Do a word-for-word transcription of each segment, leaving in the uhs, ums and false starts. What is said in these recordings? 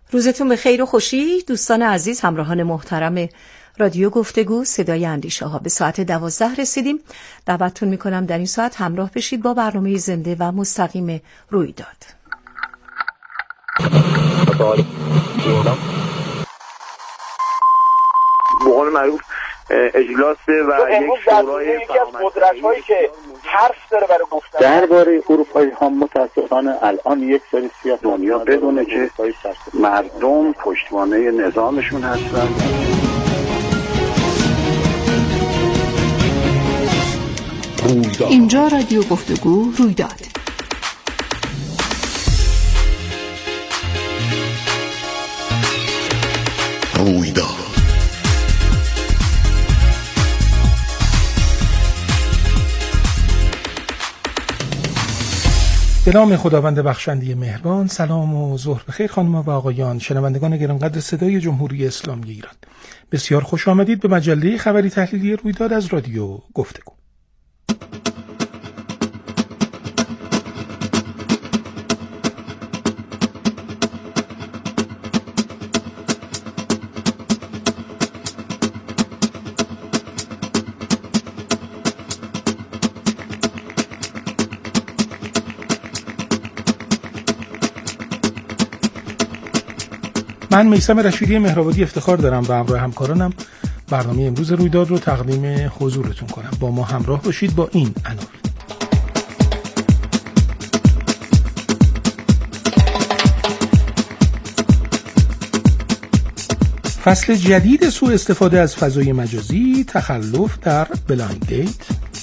روزتون به خیر و خوشی دوستان عزیز، همراهان محترم رادیو گفتگو صدای اندیشه ها. به ساعت دوازده رسیدیم. دعوتتون میکنم در این ساعت همراه بشید با برنامه زنده و مستقیم رویداد. به قول معروف اجلاسه و یک شورای یکی از قدرت‌هایی که حرف داره برای گفتن درباره اروپایی ها متاسفانه الان یک سری سیاست دنیا بدونه که مردم پشتوانه نظامشون هستن. اینجا رادیو گفتگو رویداد. رویداد به نام خداوند بخشنده مهربان. سلام و ظهر بخیر خانم و آقایان، شنوندگان گرانقدر صدای جمهوری اسلامی ایران. بسیار خوش آمدید به مجله خبری تحلیلی رویداد از رادیو گفتگو. من میثم رشیدی مهرآبادی افتخار دارم و همراه همکارانم برنامه امروز رویداد رو تقدیم حضورتون کنم. با ما همراه باشید با این عناوین. فصل جدید سوء استفاده از فضای مجازی، تخلف در بلایند دیت.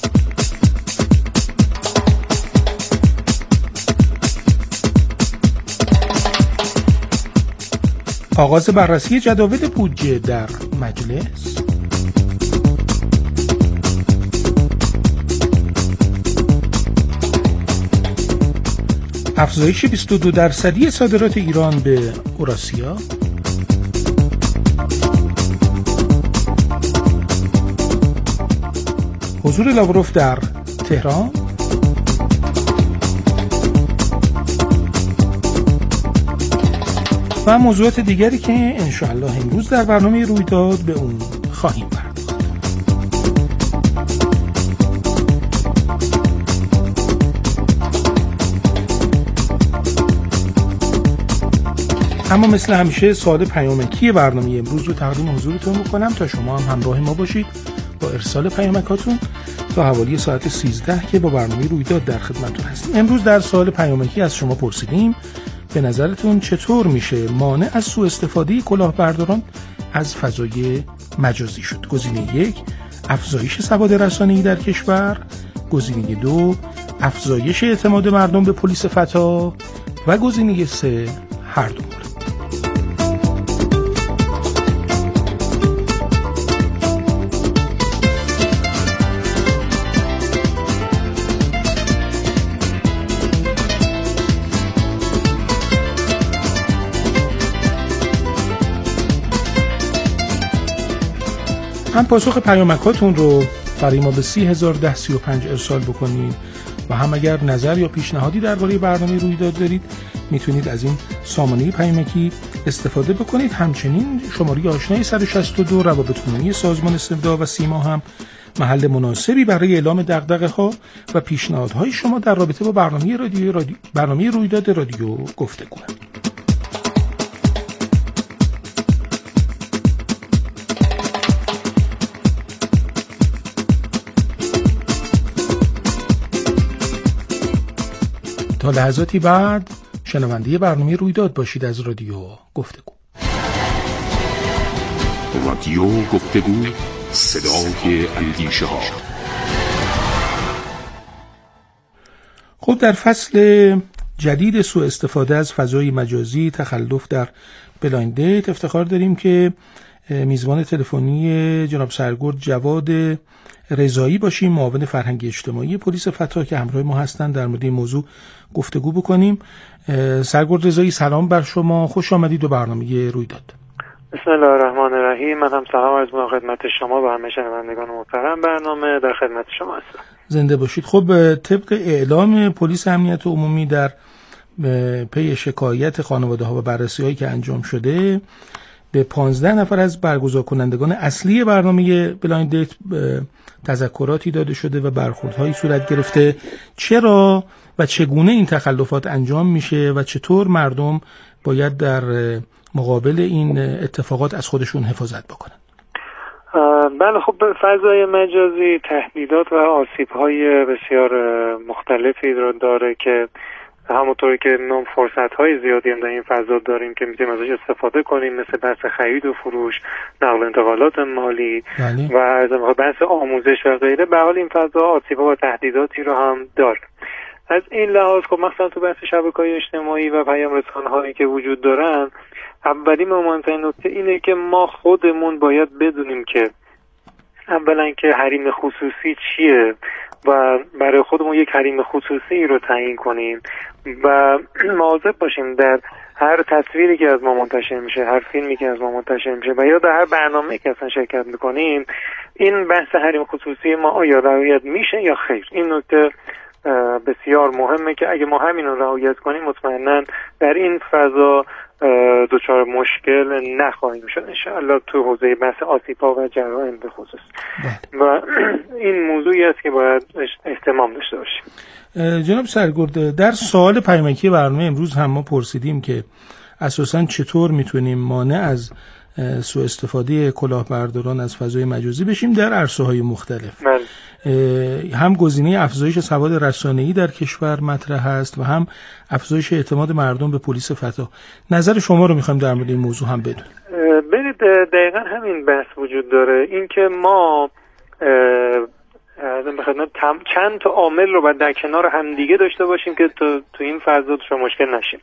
آغاز بررسی جداول بودجه در مجلس. افزایش بیست و دو درصدی صادرات ایران به اوراسیا. حضور لاوروف در تهران. و موضوعات دیگری که انشاءالله امروز در برنامه رویداد به اون خواهیم پرداخت. اما مثل همیشه سوال پیامکی برنامه امروز رو تقدیم حضورتون میکنم تا شما هم همراه ما باشید با ارسال پیامکاتون تا حوالی ساعت سیزده که با برنامه رویداد در خدمتتون هستیم. امروز در سوال پیامکی از شما پرسیدیم به نظرتون چطور میشه مانع از سوء استفاده کلاهبرداران از فضای مجازی شد؟ گزینه یک، افزایش سواد رسانه‌ای در کشور. گزینه دو، افزایش اعتماد مردم به پلیس فتا. و گزینه سه، هر دو مورد. هم پاسخ پیامکاتون رو برای ما به سی هزار و ده سی و پنج ارسال بکنید و هم اگر نظر یا پیشنهادی درباره برنامه رویداد دارید میتونید از این سامانه پیامکی استفاده بکنید. همچنین شماره آشنای صد و شصت و دو روابط عمومی سازمان صدا و سیما هم محل مناسبی برای اعلام دغدغه ها و پیشنهادهای شما در رابطه با برنامه رادیو, رادیو برنامه رویداد رادیو گفتگو. تا لحظاتی بعد شنونده برنامه رویداد باشید از رادیو گفتگو. رادیو گفتگو، صدای اندیشه ها. خب در فصل جدید سوء استفاده از فضای مجازی، تخلف در بلایند دیت افتخار داریم که میزبان تلفنی جناب سرگرد جواد رضایی باشیم، معاون فرهنگی اجتماعی پلیس فتا که همراه ما هستند در مورد این موضوع گفتگو بکنیم. سرگرد رضایی سلام بر شما، خوش آمدید به برنامه رویداد. بسم الله الرحمن الرحیم. من هم سلام عرض می‌کنم خدمت شما و همه شنوندگان محترم برنامه. در خدمت شما هستم. زنده باشید. خب طبق اعلام پلیس امنیت عمومی در پی شکایت خانواده ها و بررسی هایی که انجام شده به پانزده نفر از برگزار کنندگان اصلی برنامه بلایند دیت تذکراتی داده شده و برخوردهایی صورت گرفته. چرا و چگونه این تخلفات انجام میشه و چطور مردم باید در مقابل این اتفاقات از خودشون حفاظت بکنن؟ بله، خب فضای مجازی تهدیدات و آسیب‌های بسیار مختلفی رو داره که همونطوری که نام فرصت‌های زیادی هم در این فضا داریم که میتونیم ازش استفاده کنیم، مثل بحث خرید و فروش، نقل و انتقالات مالی بله. و از بحث آموزش و غیره. به حال این فضا آسیب‌ها و تهدیداتی رو هم داره. از این لحاظ خب مثلا تو بحث شبکه‌های اجتماعی و پیام رسانه‌هایی که وجود دارن، اولین و مهمترین نکته اینه که ما خودمون باید بدونیم که اولا که حریم خصوصی چیه و برای خودمون یک حریم خصوصی رو تعیین کنیم و مواظب باشیم در هر تصویری که از ما منتشر میشه، هر فیلمی که از ما منتشر میشه و یا در هر برنامه‌ای که اصلا شرکت میکنیم، این بحث حریم خصوصی ما آیا رعایت میشه یا خیر. این نکته بسیار مهمه که اگه ما همین رو رعایت کنیم مطمئناً در این فضا دچار مشکل نخواهیم شد انشاءالله تو حوزه بحث آسیب‌ها و جرائم به خصوص. و این موضوعی است که باید اهتمام داشته باشیم. جناب سرگرد، در سوال پیامکی برنامه امروز هم ما پرسیدیم که اساساً چطور میتونیم مانع از سوء استفاده کلاهبرداران از فضای مجازی بشیم در عرصه‌های مختلف. من. هم گزینه افزایش سواد رسانه‌ای در کشور مطرح است و هم افزایش اعتماد مردم به پلیس فتا. نظر شما رو می‌خوایم در مورد این موضوع هم بدونیم. ببینید دقیقاً همین بحث وجود داره، این که ما ازم بخاطر چند تا عامل رو باید در کنار هم دیگه داشته باشیم که تو تو این فضا دچار مشکل نشیم.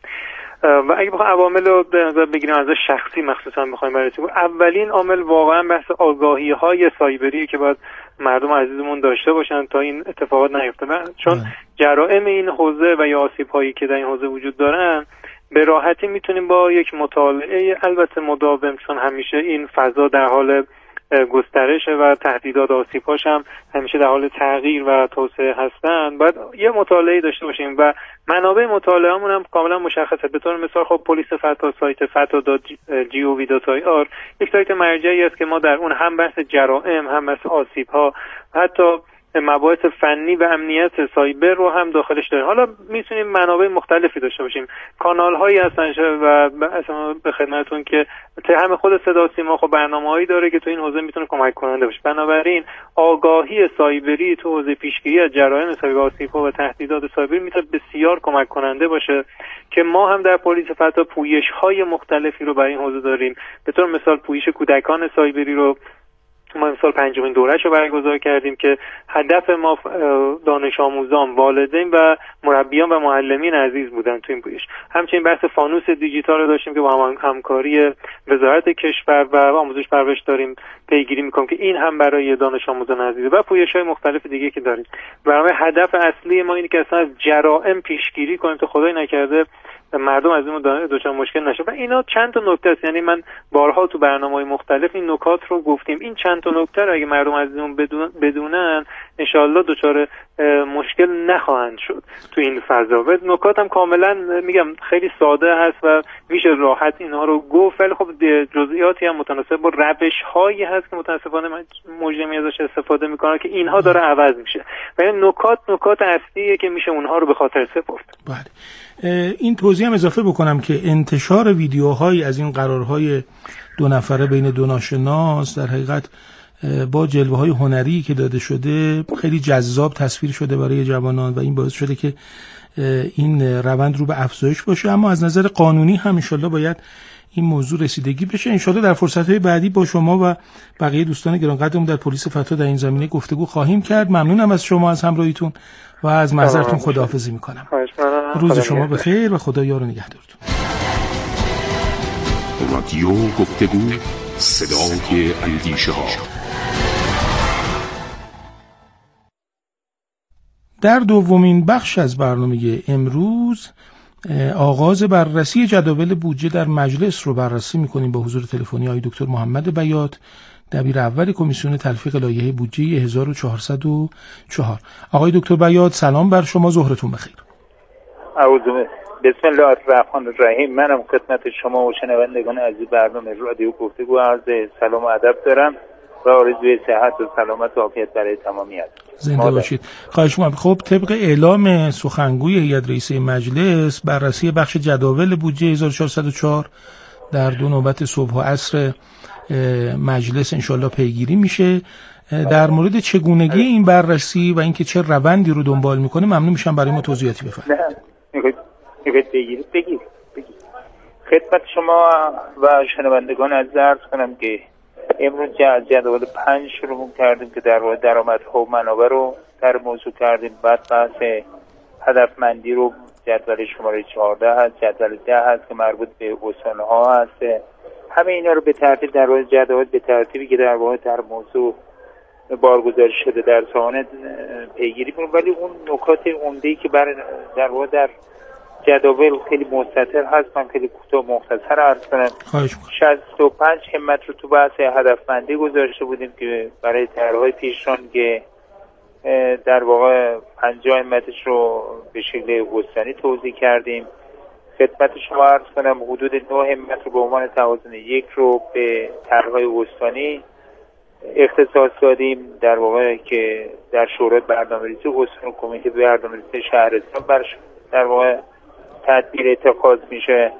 و اگه بخوایم عوامل رو به نظر بگیریم از شخصی مخصوصا بخوایم بررسی کنیم، اولین عامل واقعا بحث آگاهی‌های سایبری که باید مردم عزیزمون داشته باشن تا این اتفاقات نیفته، چون جرائم این حوزه و یا آسیب‌هایی که در این حوزه وجود دارن به راحتی میتونیم با یک مطالعه البته مداوم، چون همیشه این فضا در حال گسترش و تهدیدات آسیب‌هاش هم همیشه در حال تغییر و توسعه هستن، باید یه مطالعه داشته باشیم و منابع مطالعه‌مون هم کاملا مشخصه. به طور مثال خب پلیس فتا سایت فتا دات جی او وی دات آی آر یک سایت مرجعی است که ما در اون هم بحث جرائم، هم بحث آسیب‌ها، حتی مباحث فنی و امنیت سایبر رو هم داخلش داریم. حالا میتونیم منابع مختلفی داشته باشیم، کانال هایی هستن و اصلا به خدمتتون که هم خود صدا سیما خب برنامه‌هایی داره که تو این حوزه میتونه کمک کننده باشه. بنابراین آگاهی سایبری تو حوزه پیشگیری از جرایم سایبر، آسیب‌ها و تهدیدات سایبری میتونه بسیار کمک کننده باشه که ما هم در پلیس فتا پویش‌های مختلفی رو برای این حوزه داریم. به طور مثال پویش کودکان سایبری رو ما امسال پنجمین دوره‌اش رو برگزار کردیم که هدف ما دانش آموزان، والدین و مربیان و معلمین عزیز بودن تو این پویش. همچنین بحث فانوس دیجیتال رو داشتیم که با هم همکاری وزارت کشور و آموزش پرورش داریم پیگیری می‌کنیم که این هم برای دانش آموزان عزیز و پویش‌های مختلف دیگه که داریم. برای هدف اصلی ما اینه که اصلا از جرائم پیشگیری کنیم تا خدای نکرده مردم از این دچار مشکل نشه. و اینا چند تا نکته است، یعنی من بارها تو برنامه‌های مختلف این نکات رو گفتیم. این چند تا نکته رو اگه مردم عزیزمون بدونن انشالله دچار مشکل نخواهند شد تو این فضا. و نکات هم کاملا میگم خیلی ساده هست و میشه راحت اینها رو گفت، ولی خب جزئیاتی هم متناسب با روش‌هایی هست که متأسفانه مجرمی ازش استفاده میکنن که اینها داره عوض میشه. و این نکات نکات اصلیه که میشه اونها رو به خاطر سپرد. بله. این توضیح هم اضافه بکنم که انتشار ویدیوهایی از این قرارهای دو نفره بین دو ناشناس در حقیقت با جلوه‌های هنری که داده شده خیلی جذاب تصویر شده برای جوانان و این باعث شده که این روند رو به افزایش باشه. اما از نظر قانونی هم انشالله باید این موضوع رسیدگی بشه. انشالله در فرصت‌های بعدی با شما و بقیه دوستان گرانقدرمون در پلیس فتا در این زمینه گفتگو خواهیم کرد. ممنونم از شما، از همراهیتون و از محضرتون خداحافظی میکنم. روز شما بخیر و خدا یار و نگهدارتون. رادیو گفتگو، صدای اندیشه ها. در دومین بخش از برنامه امروز آغاز بررسی جداول بودجه در مجلس رو بررسی میکنیم با حضور تلفنی آقای دکتر محمد بیات، دبیر اول کمیسیون تلفیق لایحه بودجه هزار و چهارصد و چهار. آقای دکتر بیات سلام بر شما، ظهرتون بخیر. بسم الله الرحمن الرحیم. منم خدمت شما و شنوندگان عزیز برنامه رادیو گفتگو عرض سلام و ادب دارم و آرزوی صحت و سلامت و عافیت برای تمامیت. زنده باشید. خواهش می‌کنم. خب طبق اعلام سخنگوی هیئت رئیسه مجلس، بررسی بخش جداول بودجه هزار و چهارصد و چهار در دو نوبت صبح و عصر مجلس انشالله پیگیری میشه. در مورد چگونگی این بررسی و اینکه چه روندی رو دنبال میکنه ممنون میشم برای ما توضیحاتی بفرمایید. بگید بگید بگید خدمت شما و شنوندگان عزیز عرض کنم که امروز جدول پنج شروع کردیم که در مورد درآمدها و منابع رو در موضوع کردیم. بعد بحث هدفمندی رو جدول شماره چهارده هست، جدول ده هست که مربوط به استان‌ها هست. همه اینا رو به ترتیب در مورد جدول به ترتیبی که در واقع در موضوع بارگذاری شده در سامانه پیگیری کنیم، ولی اون نکات عمده‌ای که بر در واقع در جدول خیلی مستطر هست من خیلی کوتاه مختصر عرض کنم. شصت و پنج همت رو تو بحث هدفمندی گذاشته بودیم که برای طرح‌های پیشران که در واقع پنجاه همتش رو به شکل استانی توزیع کردیم. خدمت شما عرض کنم حدود نه همت رو به عنوان توازن یک رو به طرح‌های استانی اختصاص دادیم، در واقع که در شورای برنامه‌ریزی استان و کمیته برنامه‌ریزی شهرستان برش در واقع تدبیر اتخاذ میشه.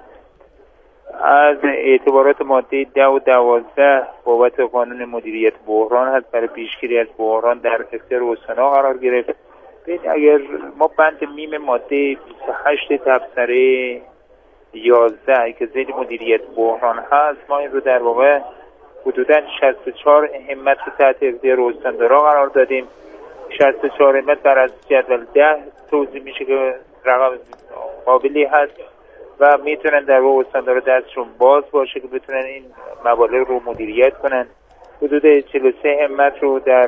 از اعتبارات ماده ده و دوازده بابت قانون مدیریت بحران هست برای پیشگیری از بحران در اختیار استان‌ها قرار گرفت. ببین اگر ما بند میم ماده بیست و هشت تبصره یازده که ذیل مدیریت بحران هست ما این رو در واقع حدوداً شصت و چهار همت رو تحت اختیار استاندارا قرار دادیم. شصت و چهار همت بر از جدول ده توزیع میشه که رقم قابلی هست و میتونن در واقع استاندارا دستشون باز باشه که بتونن این مبالغ رو مدیریت کنن. حدود چهل و سه همت رو در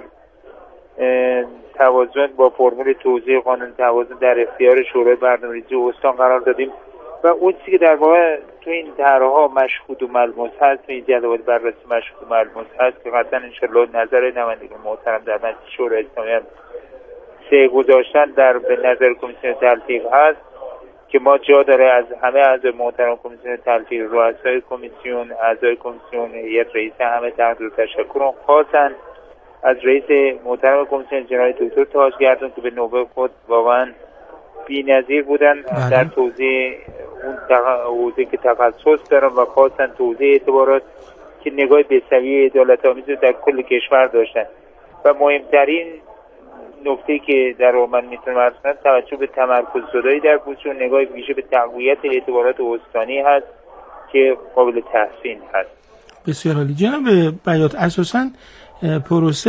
توازن با فرمول توزیع قانون توازن در اختیار شورای برنامه‌ریزی استان قرار دادیم و اون چیزی که در واقع تو این طرح‌ها مشهود و ملموس هست، تو این جدول بررسی مشهود و ملموس هست که قطعا انشالله نظر نمایندگان محترم در مجلس شورای اسلامی هم سه گذاشتن در به نظر کمیسیون تلفیق هست که ما جا داره از همه اعضای محترم کمیسیون تلفیق، رؤسای کمیسیون، اعضای کمیسیون، هیئت رئیسه همه تقدیر و تشکر خاصن از رئیس محترم کمیسیون جناب دکتر تاجگردون که به نوبه خود واقعا بی‌نظیر بودن در توضیح اون حوزه که تخصص دارن و خواستن توضیح اعتبارات که نگاه بسویه عدالت‌آمیز در کل کشور داشتن و مهمترین نکته که در من میتونم عرض کنم توجه به تمرکز زدایی در بودجه و نگاه ویژه به تقویت اعتبارات استانی هست که قابل تحسین هست. بسیار عالی. جناب بیات، اساساً پروسه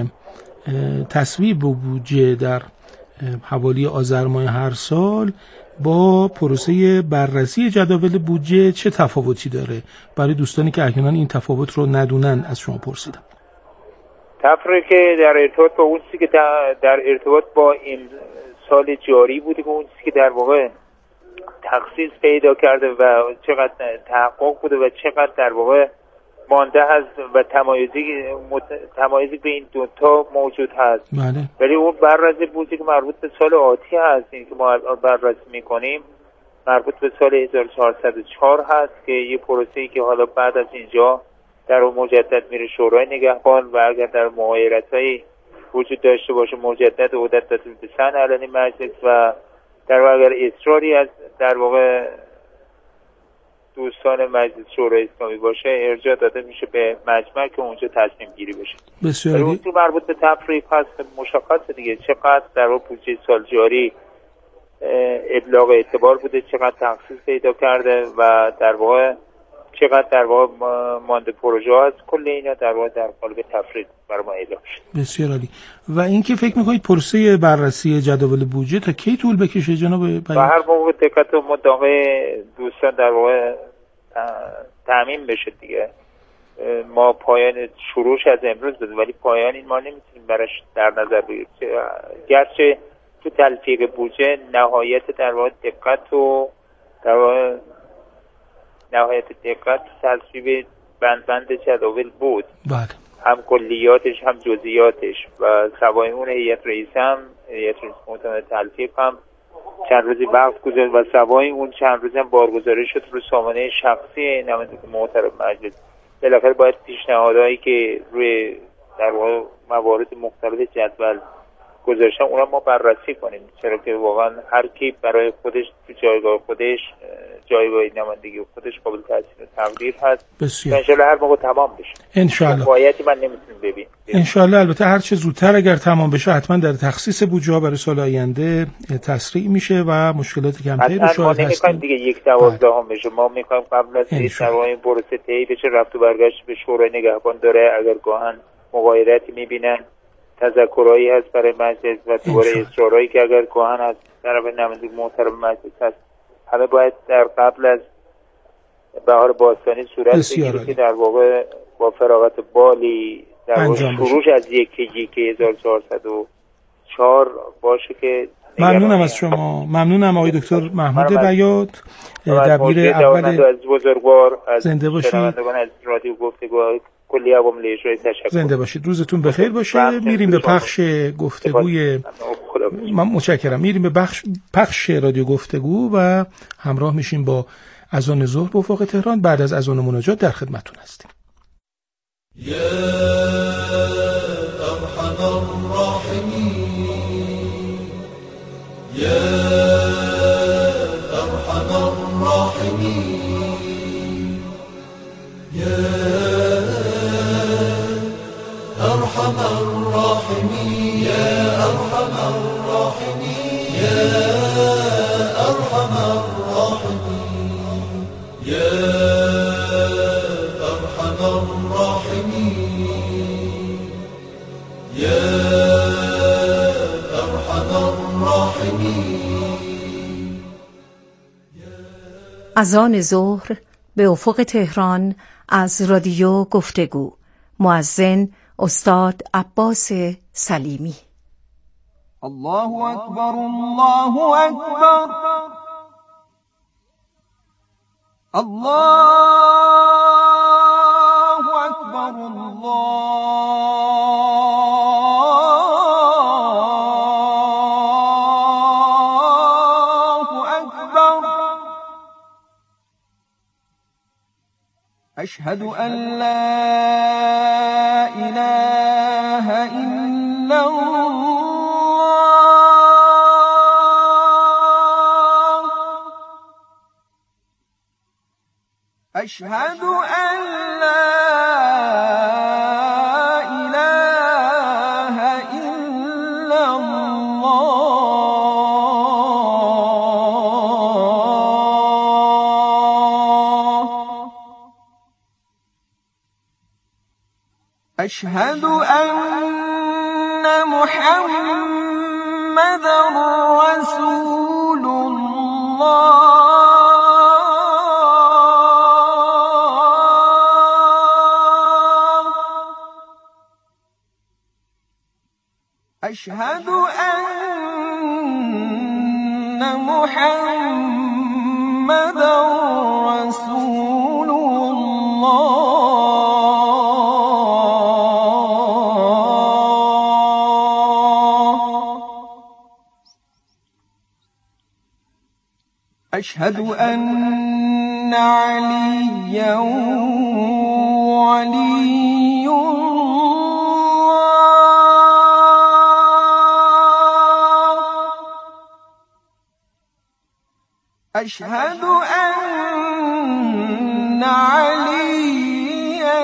تصویب بودجه در حوالی آذر ماه هر سال با پروسه بررسی جداول بودجه چه تفاوتی داره؟ برای دوستانی که احیانا این تفاوت رو ندونن از شما پرسیدم. تفریقی که در ارتباط با اون چیزی که در ارتباط با این سال جاری بوده که اون چیزی که در واقع تخصیص پیدا کرده و چقدر تحقق بوده و چقدر در واقع مانده هست و تمایزی تمایزی به این دوتا موجود هست. بله. ولی اون بررسی بودجه که مربوط به سال آتی هست این که ما بررسی میکنیم مربوط به سال هزار و چهارصد و چهار هست که یه پروسه‌ای که حالا بعد از اینجا در اون مجدد میره شورای نگهبان و اگر در معایرت‌های وجود داشته باشه مجدد عودت داده به سن علنی مجلس و در واقع اگر اصراری از در واقع دوستان مجلس شورای اسلامی باشه ارجاع داده میشه به مجمع که اونجا تصمیم گیری بشه. بسیار عالی. اون مربوط به تفریق هست مشخصه دیگه چقدر در واقع بودجه سال جاری ابلاغ اعتبار بوده، چقدر تخصیص پیدا کرده و در واقع چقدر در واقع مانده پروژه هست. کل اینا در واقع در قالب تفریق برای ما اعلام شد. بسیار عالی. و اینکه فکر می‌کنید پروسه بررسی جدول بودجه تا کی طول بکشه جناب بیات؟ و هر موقع دقت و مداقه دوستان در واقع تامین بشه دیگه. ما پایان شروعش از امروز بود ولی پایان این ما نمیتونیم براش در نظر بگیریم، گرچه تو تلفیق بودجه نهایت در واقع دقت و در واقع نهایت دقت تصویب بند بند جداول بود. بله. هم کلیاتش هم جزئیاتش و سوای اون هیئت رئیسه هم هیئت رئیس محتمل تلفیق هم چند روزی وقت گذاشت و سوای اون چند روزی هم بارگذاری شد رو سامانه شخصی نماینده محترم مجلس. بالاخره باید پیشنهادهایی که روی در واقع موارد مختلف جدول گذاشتن اونا ما بررسی کنیم، چرا که واقعا هر کی برای خودش تو جایگاه خودش جایگاه نمایندگی خودش قابل تحسین و تقدیر هست. بسیار ان شاءالله هر موقع تمام بشه. ان شاءالله. واقعیتی من نمیتونم ببینم. ان شاءالله البته هر چه زودتر اگر تمام بشه حتما در تخصیص بودجه ها برای سال آینده تسریع میشه و مشکلات کمتری رو شاهد هستیم. ما نمی‌خوایم دیگه یک دوازدهم بشه، ما می‌خوایم قبل از این سوای پروسه طی بشه، رفت و برگشت به شورای نگهبان داره، اگر گاهن مغایرتی می‌بینن تذکرایی هست برای مجلس و دوباره اصرارایی که اگر گاهن از طرف نماینده محترم مجلس هست، همه باید در قبل از بهار باستانی صورت بگیره که در واقع با فراغت بالی در واقع شروعش از یک یک هزار و چهارصد و چهار باشه که ممنونم از شما. ممنونم آقای دکتر محمود بیات، دبیر اول از بزرگوار از زنده باشید. از رادیو گفتگو کلی عوامل اجرایی تشکر. زنده باشید. روزتون بخیر باشه. میریم به پخش گفتگوی من متشکرم. میریم به بخش پخش رادیو گفتگو و همراه میشیم با اذان ظهر به افق تهران. بعد از اذان مناجات در خدمتتون هستیم. یا ارحم الراحمین یا ارحم الراحمین یا ارحم الراحمین یا ارحم الراحمین یا ارحم الراحمین یا ارحم الراحمین یا ارحم الراحمین. اذان ظهر به افق تهران از رادیو گفتگو. مؤذن استاد عباس سلیمی. الله اکبر الله اکبر الله اکبر الله اکبر. اشهد ان لا اله الا الله. اشهد ان لا اله الا الله. اشهد ان محمدا رسول الله. اشهد ان محمدا رسول الله. اشهد ان عليا ولي الله. اشهد ان عليا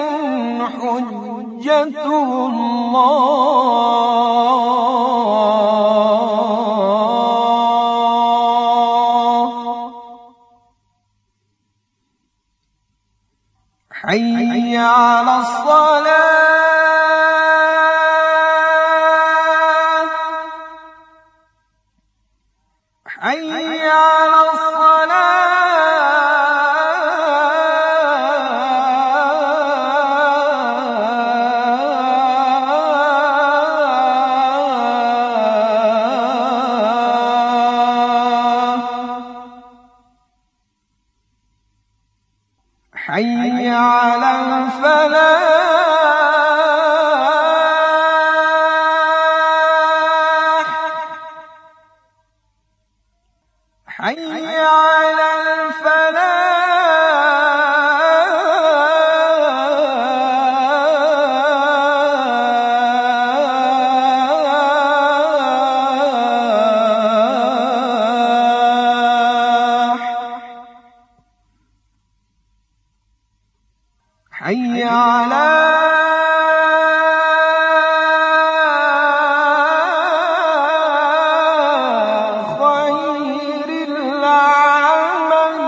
حجة الله. حي على الصلاة حي على حي على الفلاح حي على خير العمل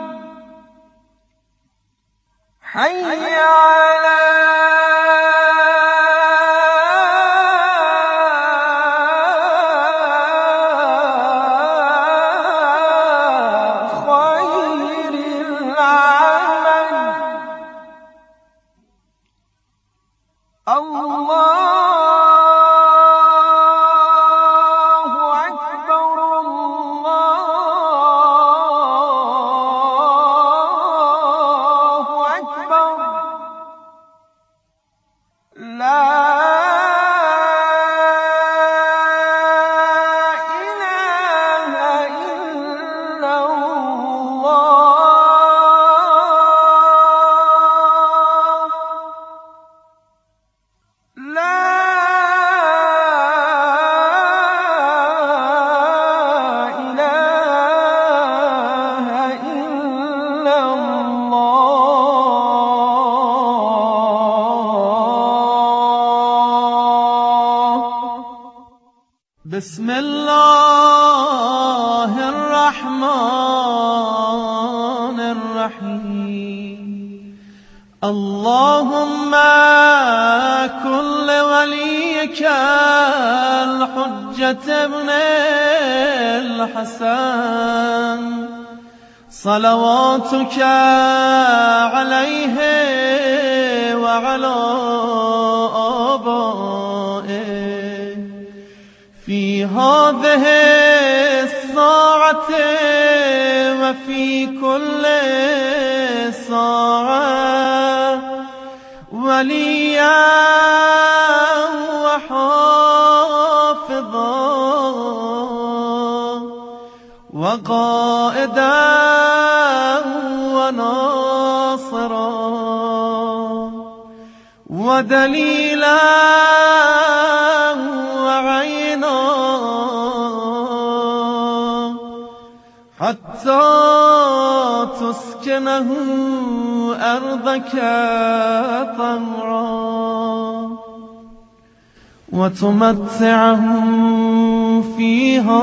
حي على بسم الله الرحمن الرحيم اللهم كن لوليك الحجة ابن الحسن صلواتك عليه وعلى آبائه في هذه الساعة وفي كل ساعة وليا وحافظا وقائدا وناصرا ودليلا وعينا حتى تسكنه أرضك طوعا وتمتعه فيها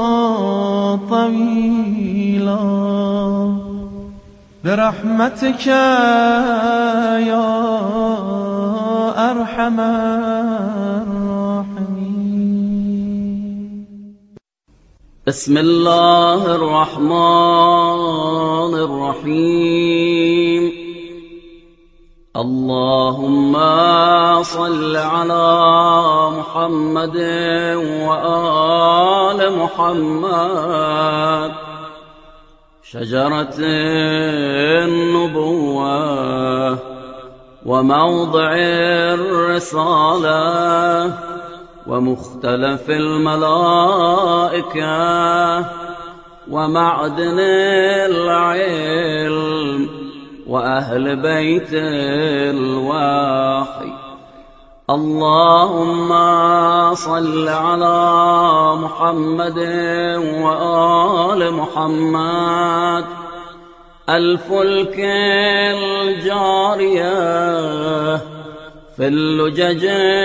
طويلا برحمتك يا أرحم الراحمين. بسم الله الرحمن الرحيم. اللهم صل على محمد وآل محمد. شجرة النبوة وموضع الرسالة ومختلف الملائكة ومعدن العلم وأهل بيت الوحي. اللهم صل على محمد وآل محمد. الفلك الجارية في اللجج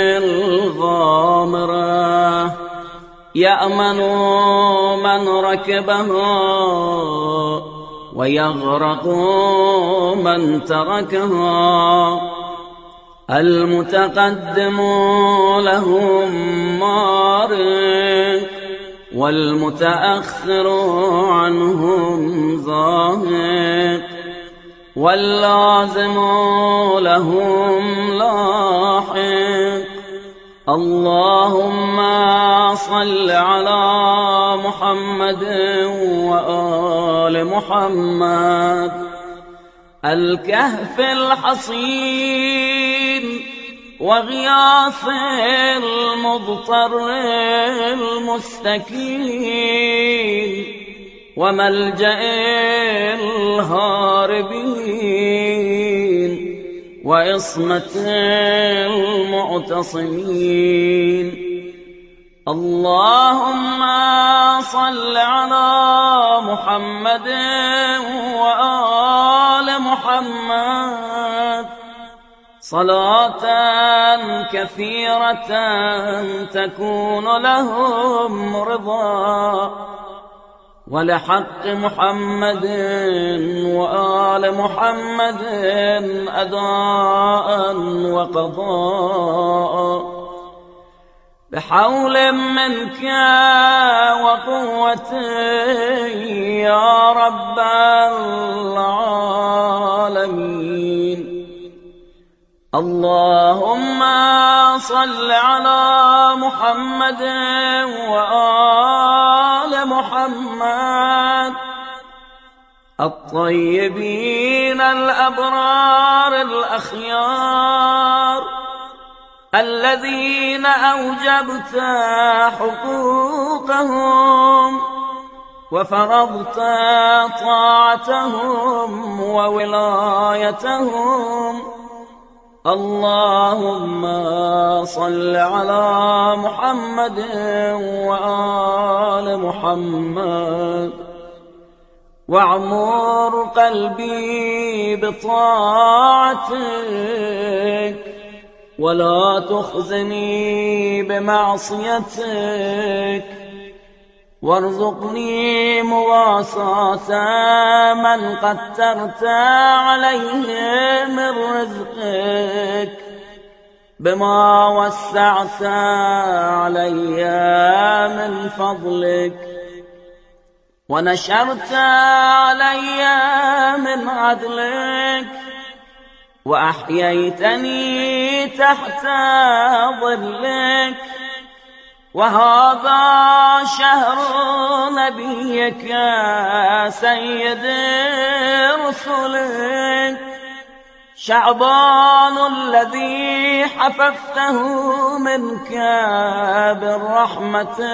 الغامرة يأمن من ركبها ويغرق من تركها. المتقدم لهم مارق والمتأخر عنهم زاهق واللازم لهم لاحق. اللهم صل على محمد وآل محمد. الكهف الحصين وغياث المضطر المستكين وملجأ الهاربين وعصمة المعتصمين. اللهم صل على محمد وآل محمد. صلاة كثيرة تكون لهم رضا ولحق محمد وآل محمد أداء وقضاء بحول منك وقوة يا رب العالمين. اللهم صل على محمد وآل محمد الطيبين الأبرار الأخيار الذين أوجبت حقوقهم وفرضت طاعتهم وولايتهم. اللهم صل على محمد وآل محمد واعمر قلبي بطاعتك ولا تخزني بمعصيتك وارزقني مواساة من قدرت عليه من رزقك بما وسعت علي من فضلك ونشرت علي من عدلك وأحييتني تحت ظلك. وهذا شهر نبيك سيد رسلك شعبان الذي حففته منك بالرحمة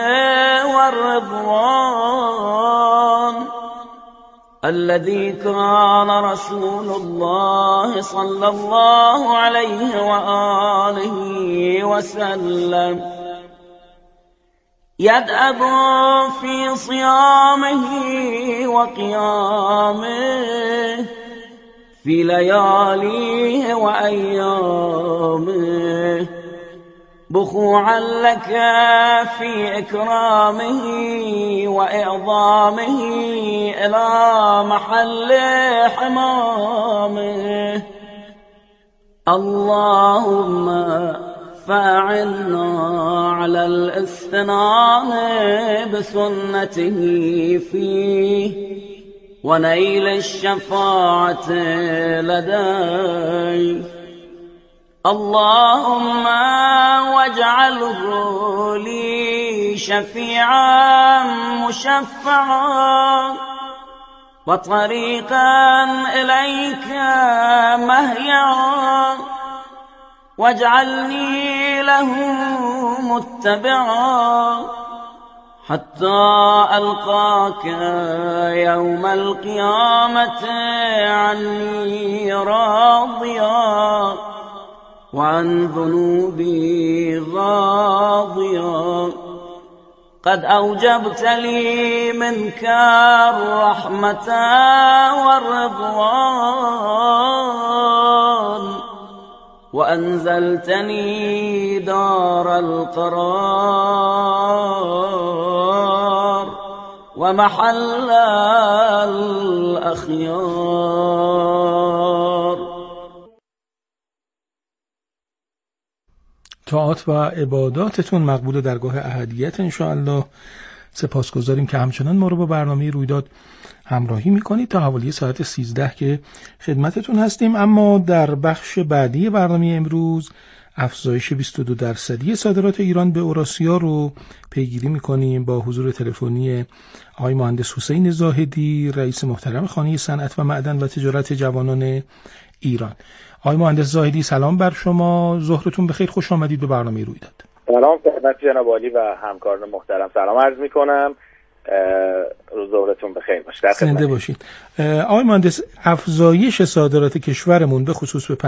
والرضوان الذي كان رسول الله صلى الله عليه وآله وسلم يدأب في صيامه وقيامه في لياليه وأيامه بخوعا لك في إكرامه وإعظامه إلى محل حمامه. اللهم فاعلنا على الاستنان بسنته فيه ونيل الشفاعة لديه. اللهم واجعله لي شفيعا مشفعا وطريقا إليك مهيعا واجعلني له متبعا حتى ألقاك يوم القيامة عني راضيا وعن ذنوبي غاضيا. قد أوجبت لي منك الرحمة والرضوان وأنزلتني دار القرار ومحل الأخيار. طاعات و عباداتتون مقبول درگاه احدیت انشاءالله. سپاسگزاریم که همچنان ما رو با برنامه رویداد همراهی میکنید تا حوالی ساعت سیزده که خدمتتون هستیم. اما در بخش بعدی برنامه امروز افزایش بیست و دو درصدی صادرات ایران به اوراسیا رو پیگیری میکنیم با حضور تلفنی آقای مهندس حسین زاهدی، رئیس محترم خانه صنعت و معدن و تجارت جوانان ایران. آقای مهندس زاهدی سلام بر شما، ظهرتون بخیر، خوش آمدید به برنامه رویداد. سلام خدمت جناب عالی و همکاران محترم، سلام عرض میکنم، روز ظهرتون بخیر باشه. زنده باشید. آقای مهندس، افزایش صادرات کشورمون به خصوص به